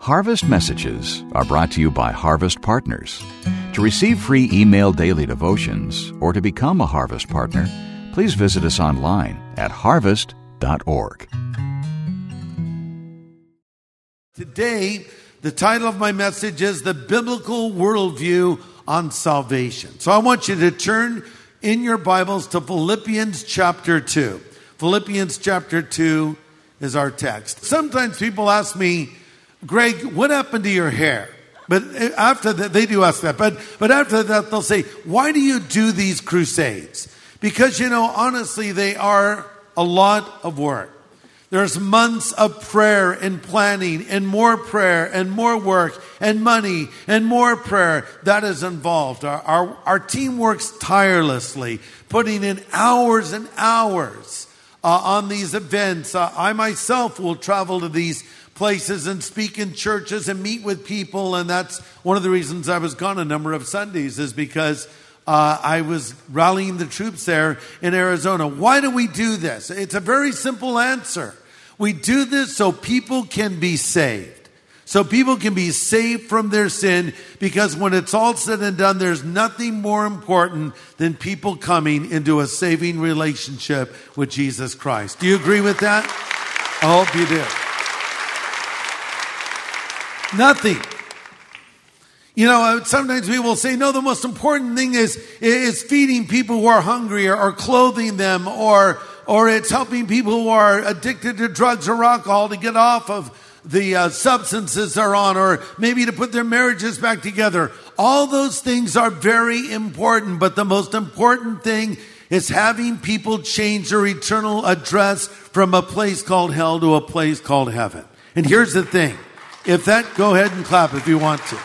Harvest Messages are brought to you by Harvest Partners. To receive free email daily devotions or to become a Harvest Partner, please visit us online at harvest.org. Today, the title of my message is The Biblical Worldview on Salvation. So I want you to turn in your Bibles to Philippians chapter 2. Philippians chapter 2 is our text. Sometimes people ask me, Greg, what happened to your hair? But after that, they do ask that. But after that, they'll say, why do you do these crusades? Because, honestly, they are a lot of work. There's months of prayer and planning and more prayer and more work and money and more prayer that is involved. Our team works tirelessly, putting in hours and hours on these events. I myself will travel to these places and speak in churches and meet with people. And that's one of the reasons I was gone a number of Sundays, is because I was rallying the troops there in Arizona. Why do we do this? It's a very simple answer. We do this so people can be saved. So people can be saved from their sin, because when it's all said and done, there's nothing more important than people coming into a saving relationship with Jesus Christ. Do you agree with that? I hope you do. Nothing. Sometimes we will say, no, the most important thing is feeding people who are hungry, or clothing them, or it's helping people who are addicted to drugs or alcohol to get off of the substances they're on, or maybe to put their marriages back together. All those things are very important, but the most important thing is having people change their eternal address from a place called hell to a place called heaven. And here's the thing. Go ahead and clap if you want to.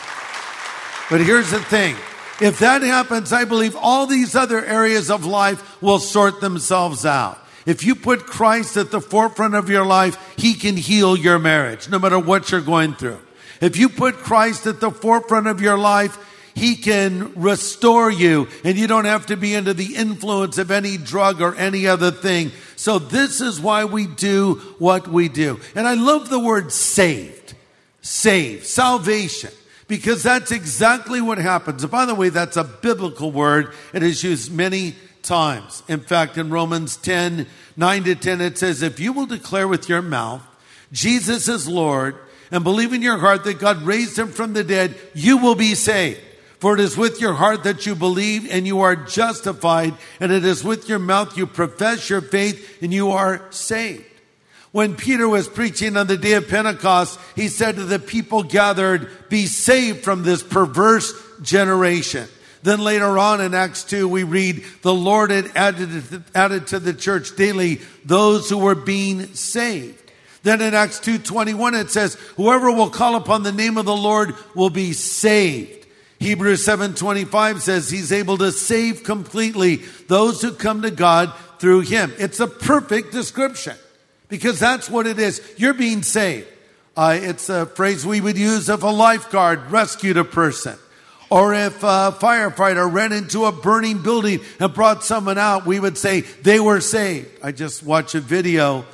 But here's the thing. If that happens, I believe all these other areas of life will sort themselves out. If you put Christ at the forefront of your life, He can heal your marriage, no matter what you're going through. If you put Christ at the forefront of your life, He can restore you, and you don't have to be under the influence of any drug or any other thing. So this is why we do what we do. And I love the word saved. Saved. Salvation. Because that's exactly what happens. And by the way, that's a biblical word. It is used many times. In fact, in Romans 10, 9-10, it says, if you will declare with your mouth, Jesus is Lord, and believe in your heart that God raised Him from the dead, you will be saved. For it is with your heart that you believe and you are justified, and it is with your mouth you profess your faith and you are saved. When Peter was preaching on the day of Pentecost, he said to the people gathered, be saved from this perverse generation. Then later on in Acts 2, we read, the Lord had added to the church daily those who were being saved. Then in Acts 2:21, it says, whoever will call upon the name of the Lord will be saved. Hebrews 7:25 says He's able to save completely those who come to God through Him. It's a perfect description, because that's what it is. You're being saved. It's a phrase we would use if a lifeguard rescued a person, or if a firefighter ran into a burning building and brought someone out. We would say they were saved. I just watched a video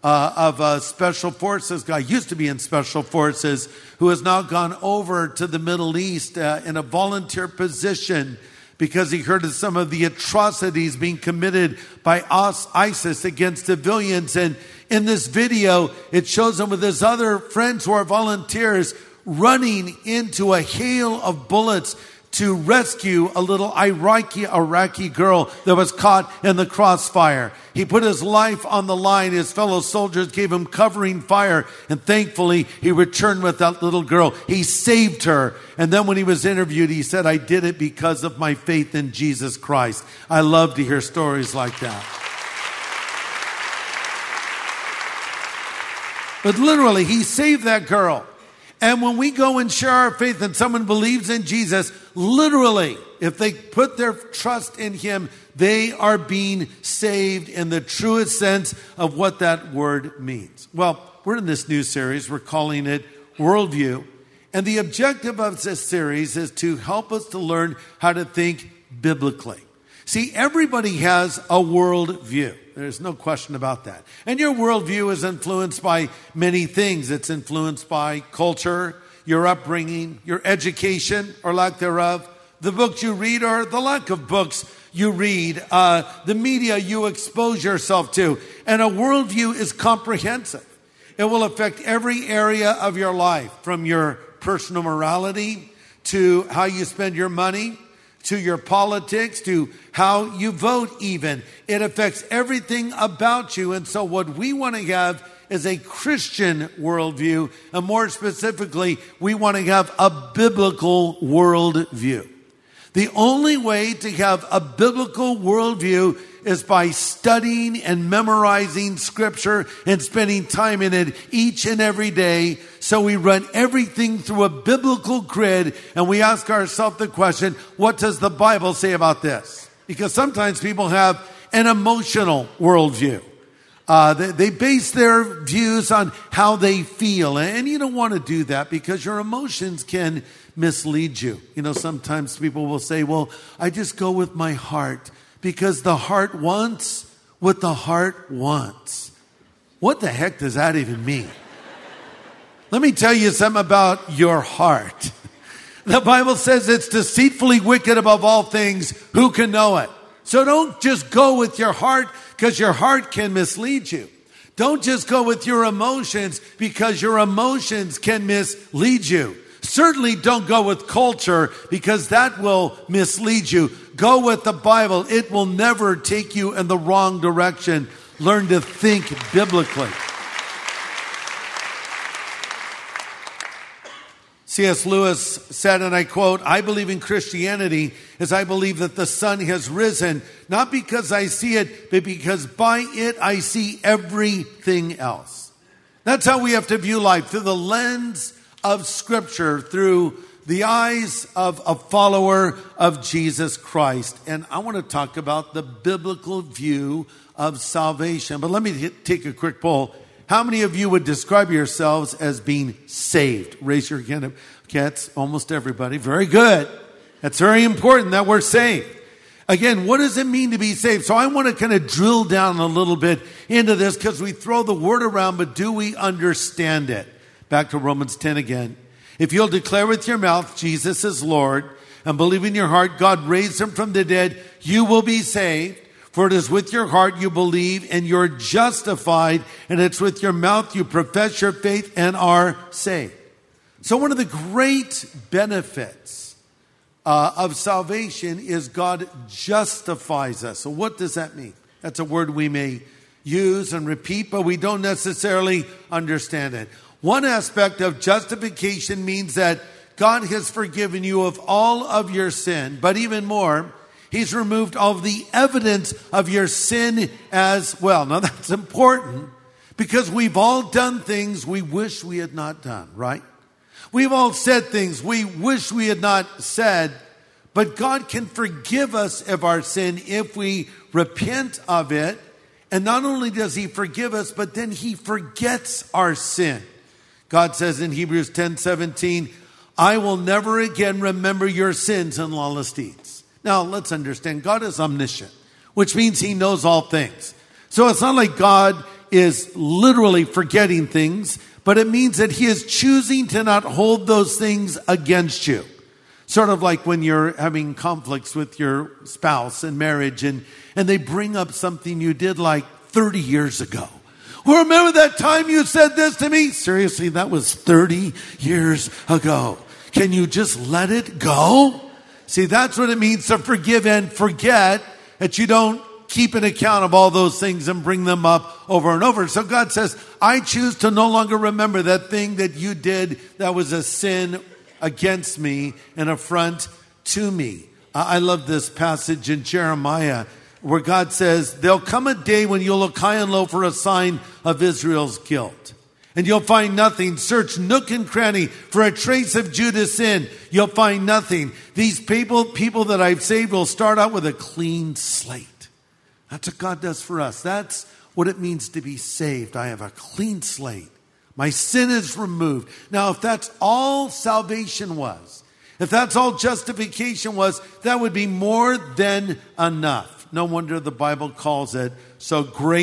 of a Special Forces guy, used to be in Special Forces, who has now gone over to the Middle East in a volunteer position, because he heard of some of the atrocities being committed by ISIS against civilians. And in this video, it shows him with his other friends who are volunteers running into a hail of bullets to rescue a little Iraqi girl that was caught in the crossfire. He put his life on the line. His fellow soldiers gave him covering fire, and thankfully he returned with that little girl. He saved her. And then when he was interviewed, he said, I did it because of my faith in Jesus Christ. I love to hear stories like that. But literally, he saved that girl. And when we go and share our faith and someone believes in Jesus, literally, if they put their trust in Him, they are being saved in the truest sense of what that word means. Well, we're in this new series. We're calling it Worldview. And the objective of this series is to help us to learn how to think biblically. See, everybody has a worldview. There's no question about that. And your worldview is influenced by many things. It's influenced by culture. your upbringing, your education or lack thereof, the books you read or the lack of books you read, the media you expose yourself to. And a worldview is comprehensive. It will affect every area of your life, from your personal morality to how you spend your money, to your politics, to how you vote even. It affects everything about you. And so what we want to have is a Christian worldview. And more specifically, we want to have a biblical worldview. The only way to have a biblical worldview is by studying and memorizing Scripture and spending time in it each and every day. So we run everything through a biblical grid, and we ask ourselves the question, what does the Bible say about this? Because sometimes people have an emotional worldview. They base their views on how they feel, and you don't want to do that because your emotions can mislead you. You know, sometimes people will say, well, I just go with my heart because the heart wants what the heart wants. What the heck does that even mean? Let me tell you something about your heart. The Bible says it's deceitfully wicked above all things. Who can know it? So don't just go with your heart because your heart can mislead you. Don't just go with your emotions because your emotions can mislead you. Certainly don't go with culture because that will mislead you. Go with the Bible. It will never take you in the wrong direction. Learn to think biblically. C.S. Lewis said, and I quote, I believe in Christianity as I believe that the sun has risen, not because I see it, but because by it I see everything else. That's how we have to view life, through the lens of Scripture, through the eyes of a follower of Jesus Christ. And I want to talk about the biblical view of salvation. But let me take a quick poll. How many of you would describe yourselves as being saved? Raise your hand. Okay, it's almost everybody. Very good. That's very important that we're saved. Again, what does it mean to be saved? So I want to kind of drill down a little bit into this because we throw the word around, but do we understand it? Back to Romans 10 again. If you'll declare with your mouth Jesus is Lord and believe in your heart God raised him from the dead, you will be saved. For it is with your heart you believe and you're justified, and it's with your mouth you profess your faith and are saved. So one of the great benefits of salvation is God justifies us. So what does that mean? That's a word we may use and repeat, but we don't necessarily understand it. One aspect of justification means that God has forgiven you of all of your sin, but even more, He's removed all of the evidence of your sin as well. Now that's important because we've all done things we wish we had not done, right? We've all said things we wish we had not said, but God can forgive us of our sin if we repent of it. And not only does He forgive us, but then He forgets our sin. God says in Hebrews 10:17, I will never again remember your sins and lawless deeds. Now, let's understand, God is omniscient, which means He knows all things. So it's not like God is literally forgetting things, but it means that He is choosing to not hold those things against you. Sort of like when you're having conflicts with your spouse in marriage and they bring up something you did like 30 years ago. Well, remember that time you said this to me? Seriously, that was 30 years ago. Can you just let it go? See, that's what it means to forgive and forget, that you don't keep an account of all those things and bring them up over and over. So God says, I choose to no longer remember that thing that you did that was a sin against me, an affront to me. I love this passage in Jeremiah where God says, there'll come a day when you'll look high and low for a sign of Israel's guilt. And you'll find nothing. Search nook and cranny for a trace of Judah's sin. You'll find nothing. These people that I've saved will start out with a clean slate. That's what God does for us. That's what it means to be saved. I have a clean slate. My sin is removed. Now, if that's all salvation was, if that's all justification was, that would be more than enough. No wonder the Bible calls it so great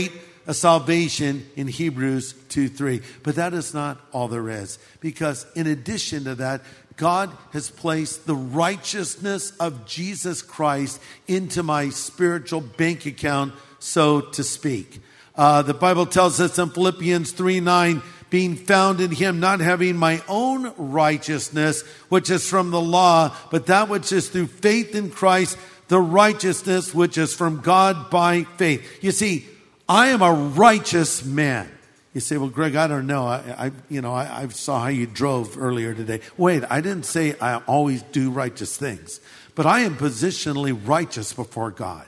a salvation in Hebrews 2:3. But that is not all there is. Because in addition to that, God has placed the righteousness of Jesus Christ into my spiritual bank account, so to speak. The Bible tells us in Philippians 3:9, being found in him, not having my own righteousness, which is from the law, but that which is through faith in Christ, the righteousness which is from God by faith. You see, I am a righteous man. You say, well, Greg, I don't know. I saw how you drove earlier today. Wait, I didn't say I always do righteous things, but I am positionally righteous before God.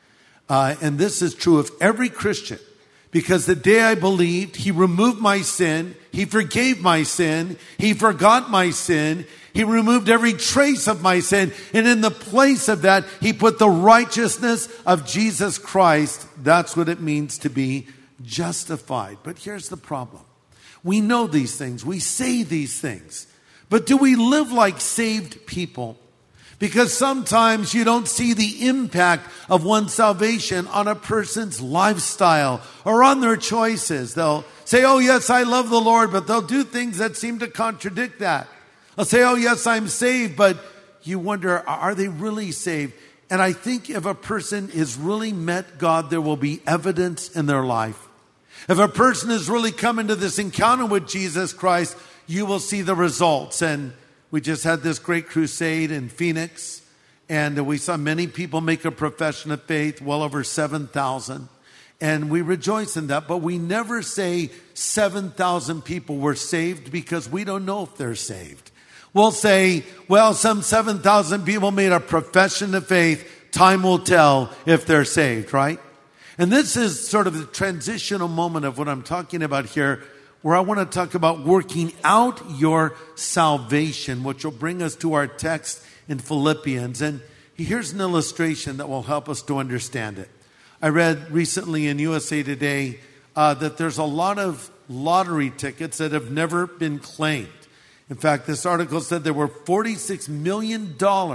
And this is true of every Christian. Because the day I believed, he removed my sin, he forgave my sin, he forgot my sin, he removed every trace of my sin, and in the place of that, he put the righteousness of Jesus Christ. That's what it means to be justified. But here's the problem. We know these things, we say these things, but do we live like saved people? Because sometimes you don't see the impact of one's salvation on a person's lifestyle or on their choices. They'll say, oh yes, I love the Lord, but they'll do things that seem to contradict that. They'll say, oh yes, I'm saved, but you wonder, are they really saved? And I think if a person has really met God, there will be evidence in their life. If a person has really come into this encounter with Jesus Christ, you will see the results. And we just had this great crusade in Phoenix, and we saw many people make a profession of faith, well over 7,000. And we rejoice in that, but we never say 7,000 people were saved because we don't know if they're saved. We'll say, well, some 7,000 people made a profession of faith. Time will tell if they're saved, right? And this is sort of the transitional moment of what I'm talking about here, where I want to talk about working out your salvation, which will bring us to our text in Philippians. And here's an illustration that will help us to understand it. I read recently in USA Today that there's a lot of lottery tickets that have never been claimed. In fact, this article said there were $46 million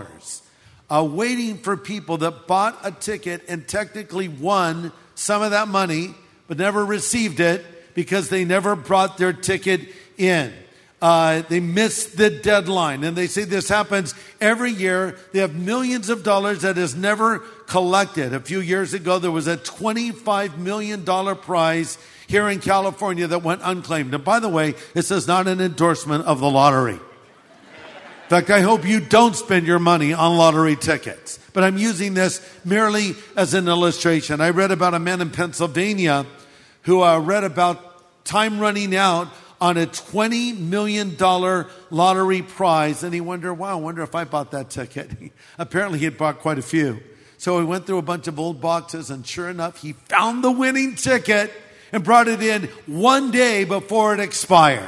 waiting for people that bought a ticket and technically won some of that money, but never received it, because they never brought their ticket in. They missed the deadline. And they say this happens every year. They have millions of dollars that is never collected. A few years ago, there was a $25 million prize here in California that went unclaimed. And by the way, this is not an endorsement of the lottery. In fact, I hope you don't spend your money on lottery tickets. But I'm using this merely as an illustration. I read about a man in Pennsylvania who read about time running out on a $20 million lottery prize. And he wondered, wow, I wonder if I bought that ticket. Apparently he had bought quite a few. So he went through a bunch of old boxes, and sure enough, he found the winning ticket and brought it in one day before it expired.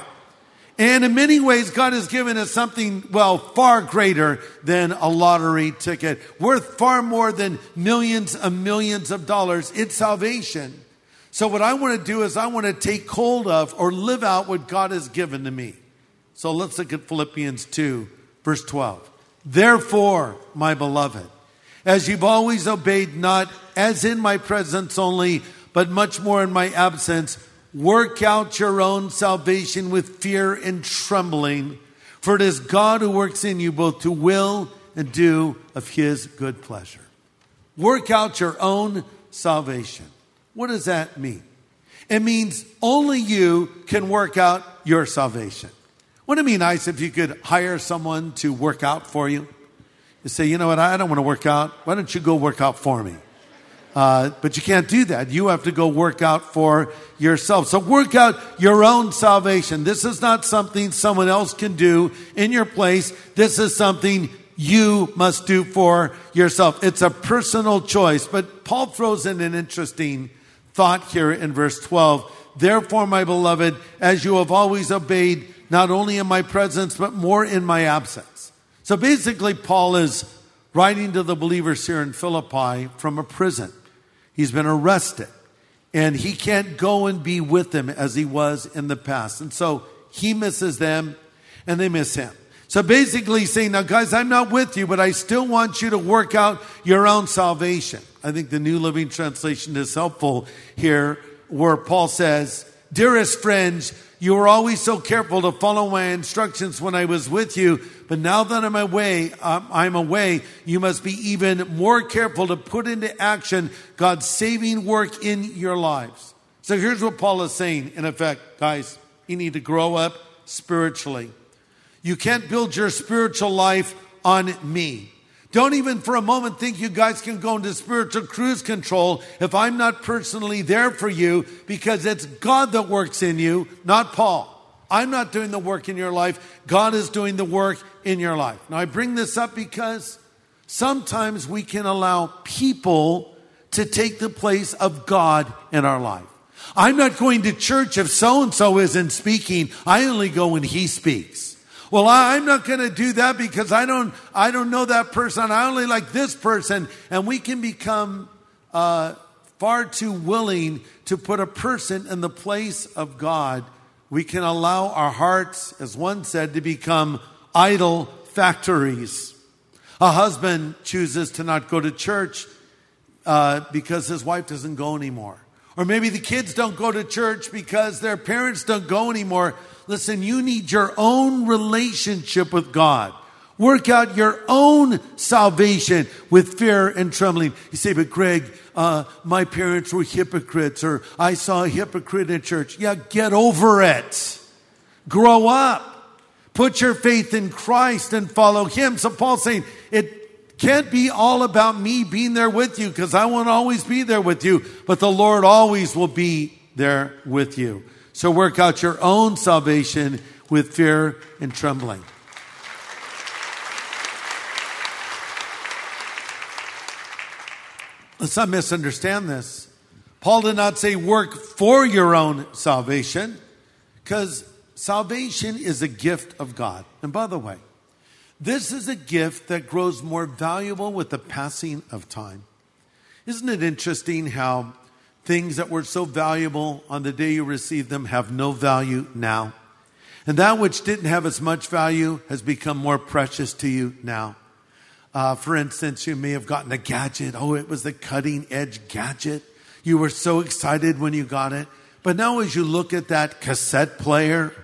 And in many ways, God has given us something, well, far greater than a lottery ticket, worth far more than millions and millions of dollars. It's salvation. So what I want to do is I want to take hold of or live out what God has given to me. So let's look at Philippians 2, verse 12. Therefore, my beloved, as you've always obeyed, not as in my presence only, but much more in my absence, work out your own salvation with fear and trembling, for it is God who works in you both to will and do of his good pleasure. Work out your own salvation. What does that mean? It means only you can work out your salvation. Wouldn't it be nice if you could hire someone to work out for you? You say, you know what, I don't want to work out. Why don't you go work out for me? But you can't do that. You have to go work out for yourself. So work out your own salvation. This is not something someone else can do in your place. This is something you must do for yourself. It's a personal choice. But Paul throws in an interesting thought here in verse 12. Therefore, my beloved, as you have always obeyed, not only in my presence, but more in my absence. So basically, Paul is writing to the believers here in Philippi from a prison. He's been arrested, and he can't go and be with them as he was in the past. And so he misses them, and they miss him. So basically he's saying, now guys, I'm not with you, but I still want you to work out your own salvation. I think the New Living Translation is helpful here. where Paul says, dearest friends, you were always so careful to follow my instructions when I was with you, but now that I'm away, you must be even more careful to put into action God's saving work in your lives. So here's what Paul is saying, in effect, guys, you need to grow up spiritually. You can't build your spiritual life on me. Don't even for a moment think you guys can go into spiritual cruise control if I'm not personally there for you, because it's God that works in you, not Paul. I'm not doing the work in your life. God is doing the work in your life. Now, I bring this up because sometimes we can allow people to take the place of God in our life. I'm not going to church if so-and-so isn't speaking. I only go when he speaks. Well, I'm not going to do that because I don't know that person. I only like this person. And we can become far too willing to put a person in the place of God. We can allow our hearts, as one said, to become idol factories. A husband chooses to not go to church because his wife doesn't go anymore. Or maybe the kids don't go to church because their parents don't go anymore. Listen, you need your own relationship with God. Work out your own salvation with fear and trembling. You say, but Greg, my parents were hypocrites, or I saw a hypocrite in church. Yeah, get over it. Grow up. Put your faith in Christ and follow him. So Paul's saying, it can't be all about me being there with you, because I won't always be there with you, but the Lord always will be there with you. So work out your own salvation with fear and trembling. Let's not misunderstand this. Paul did not say work for your own salvation, because salvation is a gift of God. And by the way, this is a gift that grows more valuable with the passing of time. Isn't it interesting how things that were so valuable on the day you received them have no value now? And that which didn't have as much value has become more precious to you now. For instance, you may have gotten a gadget. Oh, it was the cutting edge gadget. You were so excited when you got it. But now as you look at that cassette player,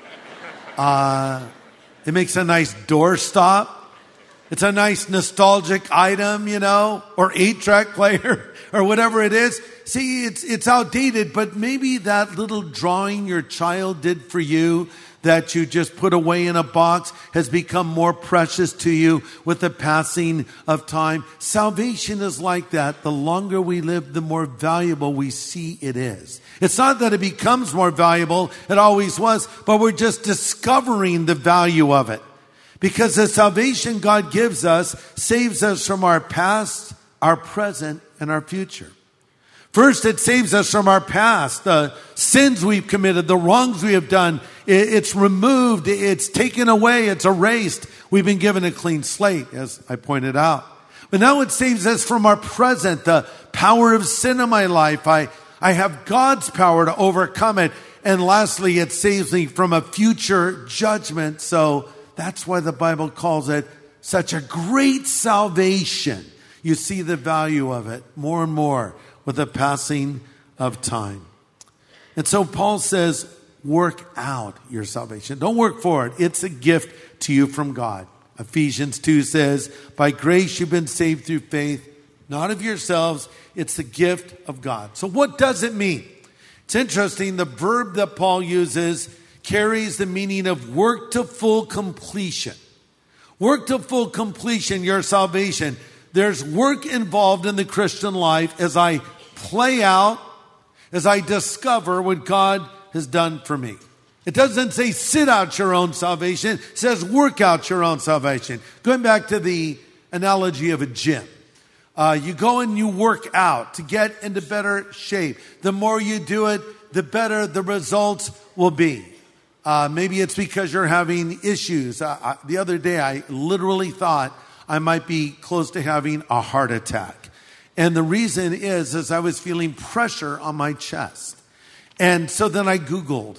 it makes a nice doorstop. It's a nice nostalgic item, or 8-track player or whatever it is. See, it's outdated, but maybe that little drawing your child did for you that you just put away in a box has become more precious to you with the passing of time. Salvation is like that. The longer we live, the more valuable we see it is. It's not that it becomes more valuable. It always was, but we're just discovering the value of it. Because the salvation God gives us saves us from our past, our present, and our future. First, it saves us from our past, the sins we've committed, the wrongs we have done. It's removed, it's taken away, it's erased. We've been given a clean slate, as I pointed out. But now it saves us from our present, the power of sin in my life. I have God's power to overcome it. And lastly, it saves me from a future judgment. So that's why the Bible calls it such a great salvation. You see the value of it more and more with the passing of time. And so Paul says, work out your salvation. Don't work for it. It's a gift to you from God. Ephesians 2 says, by grace you've been saved through faith, not of yourselves. It's the gift of God. So what does it mean? It's interesting. The verb that Paul uses carries the meaning of work to full completion. Work to full completion, your salvation. There's work involved in the Christian life as I play out, as I discover what God has done for me. It doesn't say sit out your own salvation. It says work out your own salvation. Going back to the analogy of a gym. You go and you work out to get into better shape. The more you do it, the better the results will be. Maybe it's because you're having issues. The other day, I literally thought I might be close to having a heart attack. And the reason is I was feeling pressure on my chest. And so then I Googled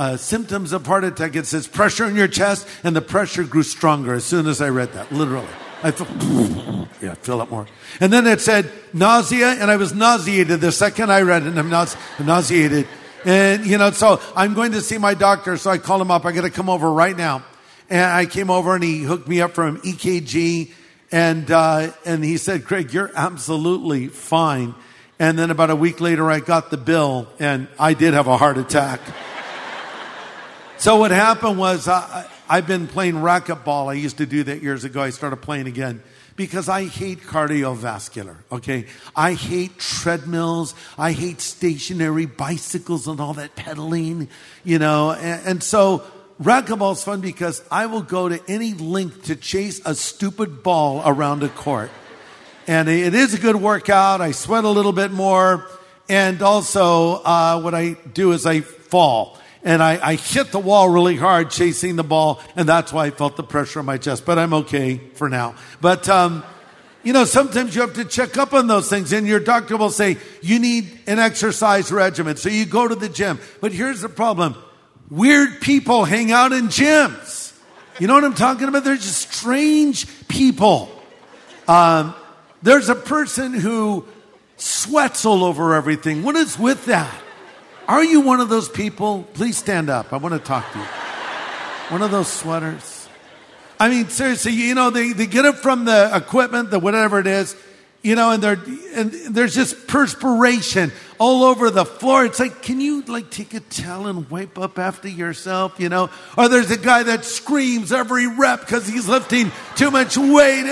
symptoms of heart attack. It says pressure in your chest, and the pressure grew stronger as soon as I read that, literally. I fill up more. And then it said nausea, and I was nauseated the second I read it. I'm nauseated. And, so I'm going to see my doctor. So I called him up. I got to come over right now. And I came over and he hooked me up from EKG. And he said, Craig, you're absolutely fine. And then about a week later, I got the bill and I did have a heart attack. So what happened was, I've been playing racquetball. I used to do that years ago. I started playing again because I hate cardiovascular, okay? I hate treadmills. I hate stationary bicycles and all that pedaling, And so racquetball is fun because I will go to any length to chase a stupid ball around a court. And it is a good workout. I sweat a little bit more. And also, what I do is I fall. And I hit the wall really hard chasing the ball. And that's why I felt the pressure on my chest. But I'm okay for now. But, sometimes you have to check up on those things. And your doctor will say, you need an exercise regimen. So you go to the gym. But here's the problem. Weird people hang out in gyms. You know what I'm talking about? They're just strange people. There's a person who sweats all over everything. What is with that? Are you one of those people? Please stand up. I want to talk to you. One of those sweaters. I mean, seriously, they get it from the equipment, the whatever it is, and there's just perspiration all over the floor. It's like, can you take a towel and wipe up after yourself, Or there's a guy that screams every rep because he's lifting too much weight.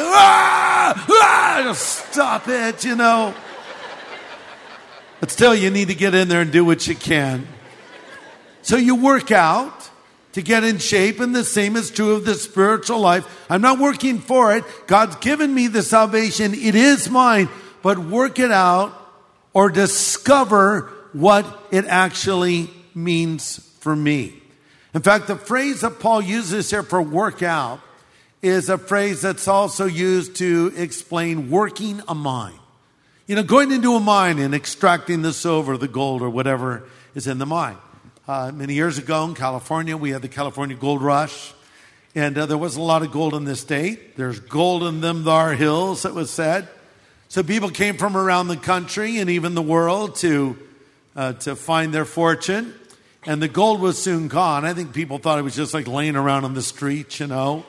Stop it, But still, you need to get in there and do what you can. So you work out to get in shape, and the same is true of the spiritual life. I'm not working for it. God's given me the salvation. It is mine. But work it out or discover what it actually means for me. In fact, the phrase that Paul uses here for work out is a phrase that's also used to explain working a mine. Going into a mine and extracting the silver, the gold, or whatever is in the mine. Many years ago in California, we had the California Gold Rush. And there wasn't a lot of gold in this state. There's gold in them thar hills, it was said. So people came from around the country and even the world to find their fortune. And the gold was soon gone. I think people thought it was just like laying around on the street,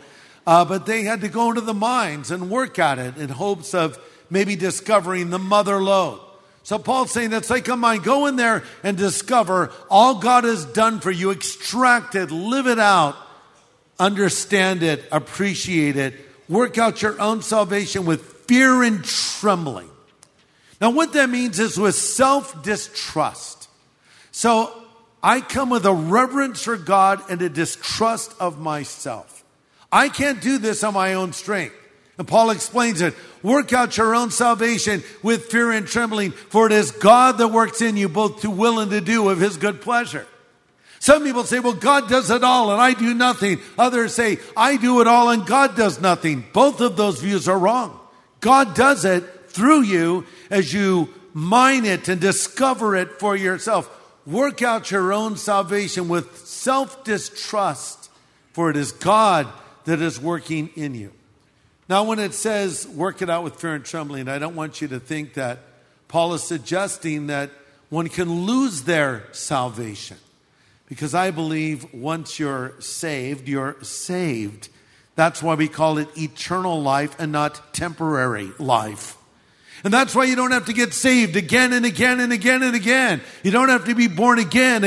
But they had to go into the mines and work at it in hopes of maybe discovering the mother lode. So Paul's saying it's like a mine. Go in there and discover all God has done for you. Extract it, live it out, understand it, appreciate it. Work out your own salvation with fear and trembling. Now what that means is with self-distrust. So I come with a reverence for God and a distrust of myself. I can't do this on my own strength. And Paul explains it. Work out your own salvation with fear and trembling, for it is God that works in you both to will and to do of his good pleasure. Some people say, well, God does it all and I do nothing. Others say, I do it all and God does nothing. Both of those views are wrong. God does it through you as you mine it and discover it for yourself. Work out your own salvation with self-distrust, for it is God that is working in you. Now, when it says work it out with fear and trembling, I don't want you to think that Paul is suggesting that one can lose their salvation. Because I believe once you're saved, you're saved. That's why we call it eternal life and not temporary life. And that's why you don't have to get saved again and again and again and again. You don't have to be born again.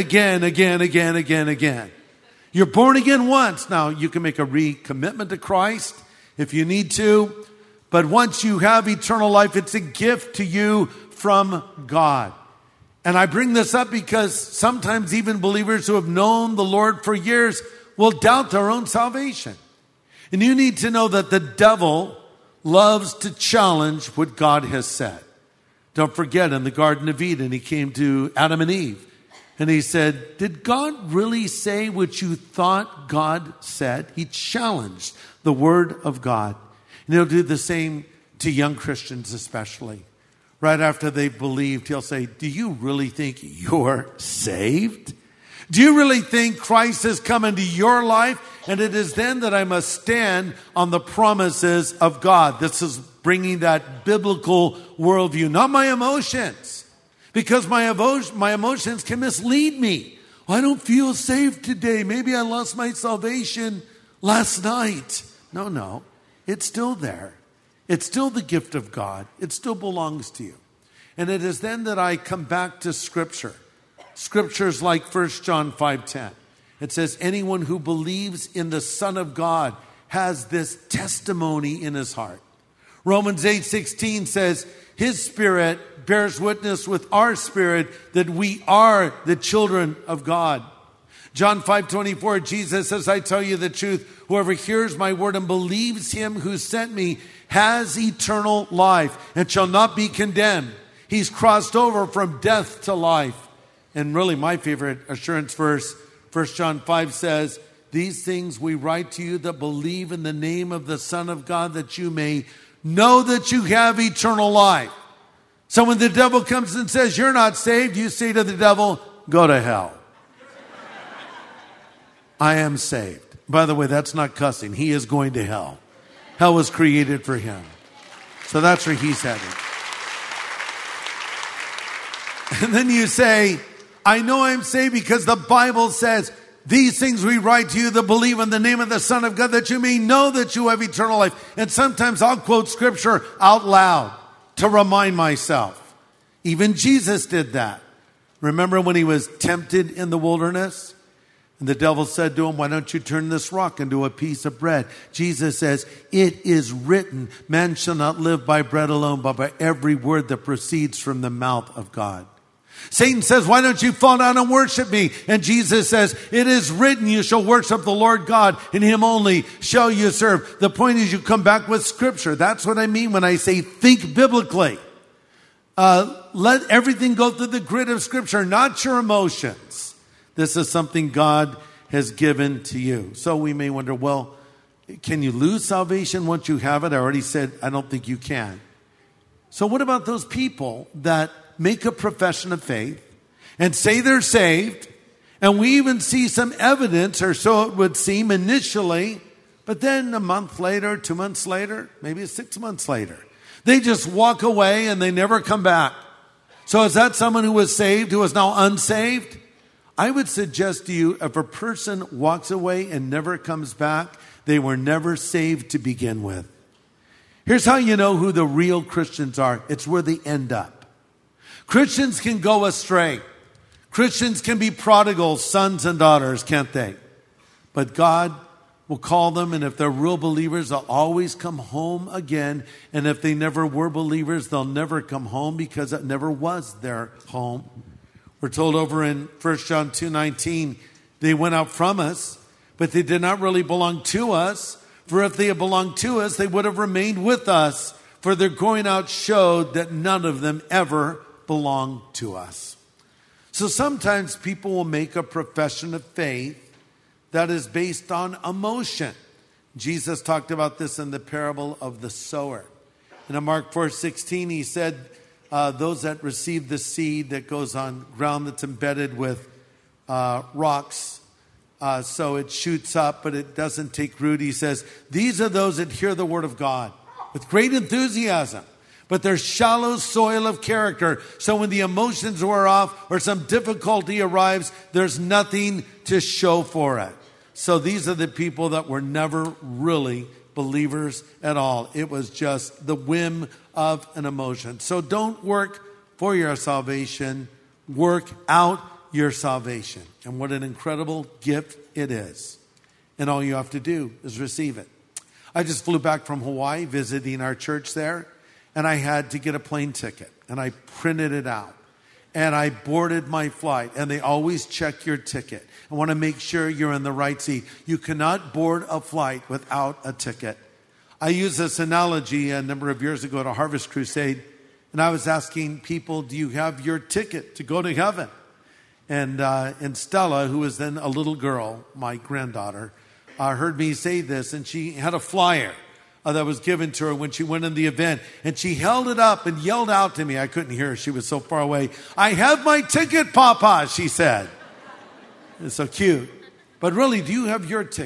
You're born again once. Now, you can make a recommitment to Christ if you need to. But once you have eternal life, it's a gift to you from God. And I bring this up because sometimes even believers who have known the Lord for years will doubt their own salvation. And you need to know that the devil loves to challenge what God has said. Don't forget, in the Garden of Eden, he came to Adam and Eve. And he said, did God really say what you thought God said? He challenged the word of God. And he'll do the same to young Christians especially. Right after they've believed, he'll say, do you really think you're saved? Do you really think Christ has come into your life And it is then that I must stand on the promises of God. This is bringing that biblical worldview, not my emotions. Because my emotions can mislead me. I don't feel saved today. Maybe I lost my salvation last night. No. It's still there. It's still the gift of God. It still belongs to you. And it is then that I come back to Scripture. Scriptures like 1 John 5:10. It says, anyone who believes in the Son of God has this testimony in his heart. Romans 8:16 says, his Spirit bears witness with our spirit that we are the children of God. John 5:24, Jesus says, I tell you the truth, whoever hears my word and believes him who sent me has eternal life and shall not be condemned. He's crossed over from death to life. And really my favorite assurance verse, 1 John 5 says, these things we write to you that believe in the name of the Son of God, that you may know that you have eternal life. So when the devil comes and says, you're not saved, you say to the devil, go to hell. I am saved. By the way, that's not cussing. He is going to hell. Hell was created for him. So that's where he's headed. And then you say, I know I'm saved because the Bible says, these things we write to you that believe in the name of the Son of God, that you may know that you have eternal life. And sometimes I'll quote Scripture out loud to remind myself. Even Jesus did that. Remember when he was tempted in the wilderness? And the devil said to him, why don't you turn this rock into a piece of bread? Jesus says, it is written, man shall not live by bread alone, but by every word that proceeds from the mouth of God. Satan says, why don't you fall down and worship me? And Jesus says, it is written, you shall worship the Lord God, and him only shall you serve. The point is you come back with Scripture. That's what I mean when I say think biblically. Let everything go through the grid of Scripture, not your emotions. This is something God has given to you. So we may wonder, well, can you lose salvation once you have it? I already said, I don't think you can. So what about those people that make a profession of faith and say they're saved, and we even see some evidence, or so it would seem initially, but then a month later, 2 months later, maybe 6 months later, they just walk away and they never come back. So is that someone who was saved who is now unsaved? I would suggest to you, if a person walks away and never comes back, they were never saved to begin with. Here's how you know who the real Christians are. It's where they end up. Christians can go astray. Christians can be prodigal sons and daughters, can't they? But God will call them, and if they're real believers, they'll always come home again. And if they never were believers, they'll never come home because it never was their home. We're told over in 1 John 2:19, they went out from us, but they did not really belong to us. For if they had belonged to us, they would have remained with us. For their going out showed that none of them ever belonged to us. So sometimes people will make a profession of faith that is based on emotion. Jesus talked about this in the parable of the sower. In Mark 4:16, he said, those that receive the seed that goes on ground that's embedded with rocks, so it shoots up, but it doesn't take root. He says, these are those that hear the word of God with great enthusiasm, but they're shallow soil of character. So when the emotions wear off or some difficulty arrives, there's nothing to show for it. So these are the people that were never really believers at all. It was just the whim of an emotion. So don't work for your salvation. Work out your salvation. And what an incredible gift it is. And all you have to do is receive it. I just flew back from Hawaii visiting our church there, and I had to get a plane ticket, and I printed it out, and I boarded my flight, and they always check your ticket. I want to make sure you're in the right seat. You cannot board a flight without a ticket. I used this analogy a number of years ago at a Harvest Crusade, and I was asking people, do you have your ticket to go to heaven? And Stella, who was then a little girl, my granddaughter, heard me say this, and she had a flyer that was given to her when she went in the event, and she held it up and yelled out to me. I couldn't hear her. She was so far away. I have my ticket, Papa, she said. It's so cute. But really, do you have your ticket?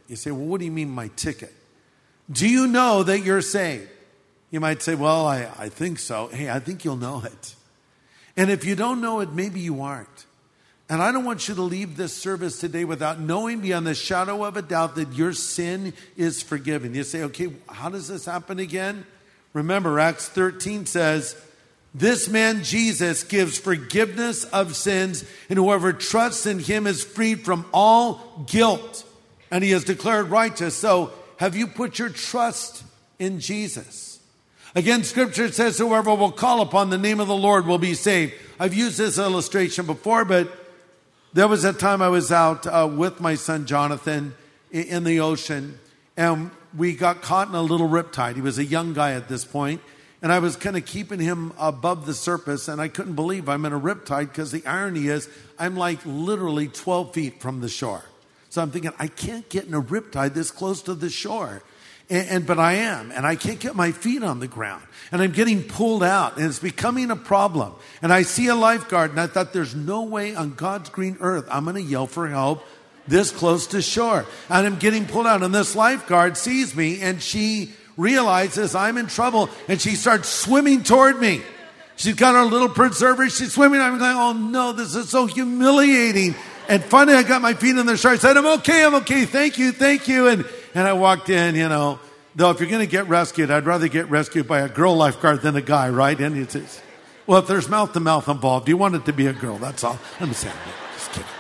You say, well, what do you mean my ticket? Do you know that you're saved? You might say, well, I think so. Hey, I think you'll know it. And if you don't know it, maybe you aren't. And I don't want you to leave this service today without knowing beyond the shadow of a doubt that your sin is forgiven. You say, okay, how does this happen again? Remember, Acts 13 says, this man Jesus gives forgiveness of sins, and whoever trusts in him is freed from all guilt, and he is declared righteous. So have you put your trust in Jesus? Again, Scripture says whoever will call upon the name of the Lord will be saved. I've used this illustration before, but there was a time I was out with my son Jonathan in the ocean, and we got caught in a little riptide. He was a young guy at this point, and I was kind of keeping him above the surface, and I couldn't believe I'm in a riptide because the irony is I'm like literally 12 feet from the shore. So I'm thinking, I can't get in a riptide this close to the shore. But I am, and I can't get my feet on the ground. And I'm getting pulled out, and it's becoming a problem. And I see a lifeguard, and I thought, there's no way on God's green earth I'm going to yell for help this close to shore. And I'm getting pulled out, and this lifeguard sees me, and she realizes I'm in trouble, and she starts swimming toward me. She's got her little preserver. She's swimming. I'm going, oh, no, this is so humiliating. And finally, I got my feet in the shore. I said, I'm okay. Thank you. And I walked in, though if you're going to get rescued, I'd rather get rescued by a girl lifeguard than a guy, right? And it's well, if there's mouth-to-mouth involved, you want it to be a girl. That's all. I'm saying. Just kidding.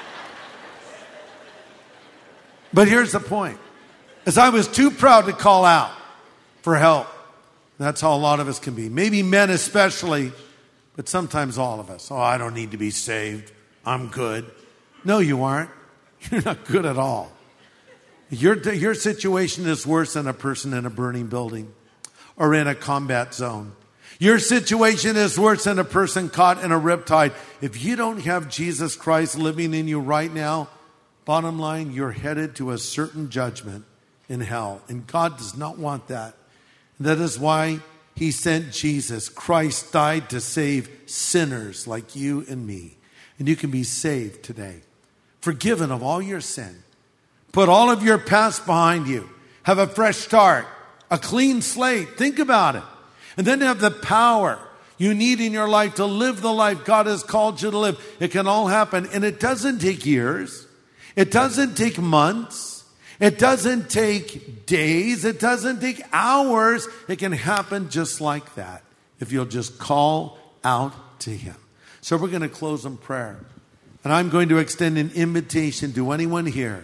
But here's the point. As I was too proud to call out for help. That's how a lot of us can be. Maybe men especially, but sometimes all of us. Oh, I don't need to be saved. I'm good. No, you aren't. You're not good at all. Your situation is worse than a person in a burning building or in a combat zone. Your situation is worse than a person caught in a riptide. If you don't have Jesus Christ living in you right now, bottom line, you're headed to a certain judgment in hell. And God does not want that. That is why he sent Jesus. Christ died to save sinners like you and me. And you can be saved today. Forgiven of all your sin. Put all of your past behind you. Have a fresh start. A clean slate. Think about it. And then have the power you need in your life to live the life God has called you to live. It can all happen. And it doesn't take years. It doesn't take months. It doesn't take days. It doesn't take hours. It can happen just like that if you'll just call out to him. So we're going to close in prayer. And I'm going to extend an invitation to anyone here.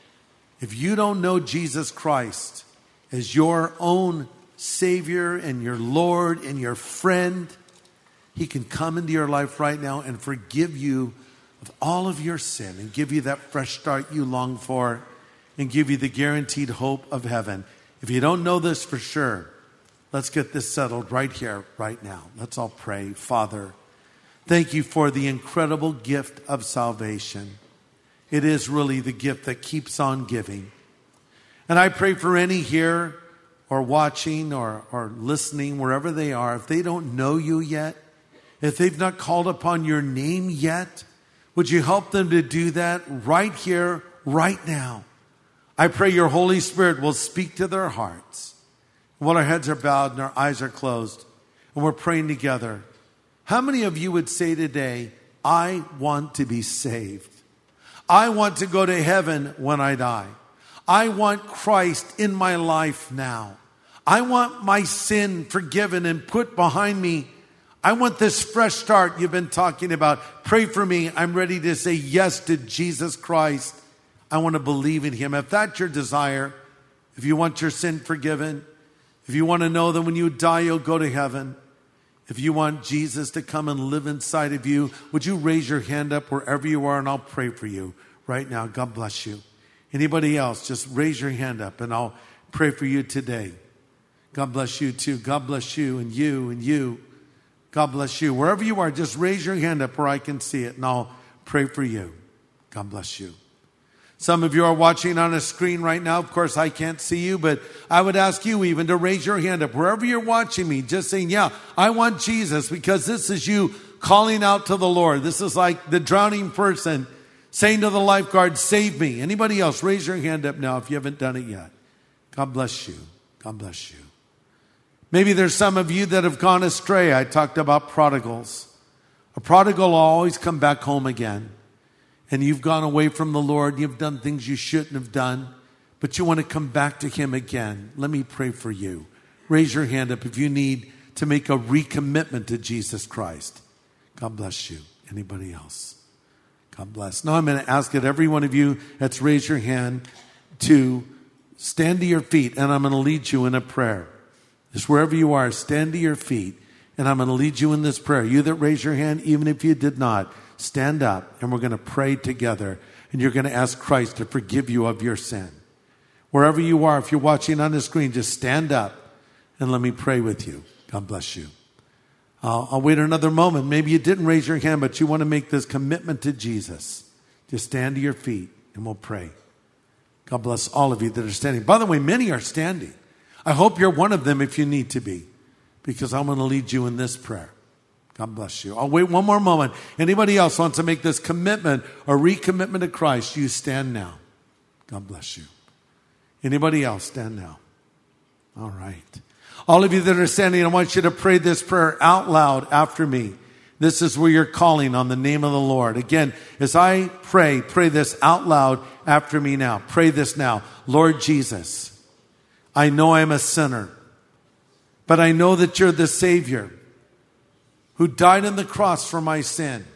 If you don't know Jesus Christ as your own Savior and your Lord and your friend, he can come into your life right now and forgive you of all of your sin and give you that fresh start you long for and give you the guaranteed hope of heaven. If you don't know this for sure, let's get this settled right here, right now. Let's all pray. Father, thank you for the incredible gift of salvation. It is really the gift that keeps on giving. And I pray for any here or watching or listening, wherever they are, if they don't know you yet, if they've not called upon your name yet, would you help them to do that right here, right now? I pray your Holy Spirit will speak to their hearts. While our heads are bowed and our eyes are closed, and we're praying together, how many of you would say today, I want to be saved? I want to go to heaven when I die. I want Christ in my life now. I want my sin forgiven and put behind me. I want this fresh start you've been talking about. Pray for me. I'm ready to say yes to Jesus Christ. I want to believe in him. If that's your desire, if you want your sin forgiven, if you want to know that when you die, you'll go to heaven, if you want Jesus to come and live inside of you, would you raise your hand up wherever you are and I'll pray for you right now. God bless you. Anybody else, just raise your hand up and I'll pray for you today. God bless you too. God bless you and you and you. God bless you. Wherever you are, just raise your hand up where I can see it and I'll pray for you. God bless you. Some of you are watching on a screen right now. Of course, I can't see you, but I would ask you even to raise your hand up. Wherever you're watching me, just saying, yeah, I want Jesus, because this is you calling out to the Lord. This is like the drowning person Saying to the lifeguard, save me. Anybody else? Raise your hand up now if you haven't done it yet. God bless you. God bless you. Maybe there's some of you that have gone astray. I talked about prodigals. A prodigal will always come back home again. And you've gone away from the Lord. You've done things you shouldn't have done. But you want to come back to Him again. Let me pray for you. Raise your hand up if you need to make a recommitment to Jesus Christ. God bless you. Anybody else? God bless. Now I'm going to ask that every one of you that's raised your hand to stand to your feet, and I'm going to lead you in a prayer. Just wherever you are, stand to your feet, and I'm going to lead you in this prayer. You that raise your hand, even if you did not, stand up, and we're going to pray together, and you're going to ask Christ to forgive you of your sin. Wherever you are, if you're watching on the screen, just stand up, and let me pray with you. God bless you. I'll wait another moment. Maybe you didn't raise your hand, but you want to make this commitment to Jesus. Just stand to your feet, and we'll pray. God bless all of you that are standing. By the way, many are standing. I hope you're one of them if you need to be, because I'm going to lead you in this prayer. God bless you. I'll wait one more moment. Anybody else wants to make this commitment or recommitment to Christ, you stand now. God bless you. Anybody else, stand now. All right. All of you that are standing, I want you to pray this prayer out loud after me. This is where you're calling on the name of the Lord. Again, as I pray this out loud after me now. Pray this now. Lord Jesus, I know I'm a sinner, but I know that you're the Savior who died on the cross for my sin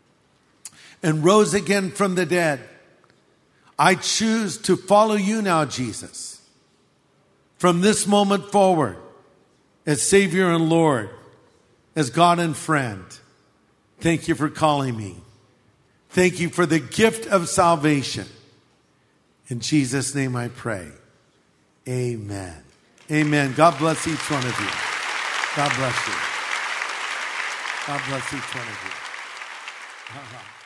and rose again from the dead. I choose to follow you now, Jesus, from this moment forward, as Savior and Lord, as God and friend. Thank you for calling me. Thank you for the gift of salvation. In Jesus' name I pray. Amen. Amen. God bless each one of you. God bless you. God bless each one of you.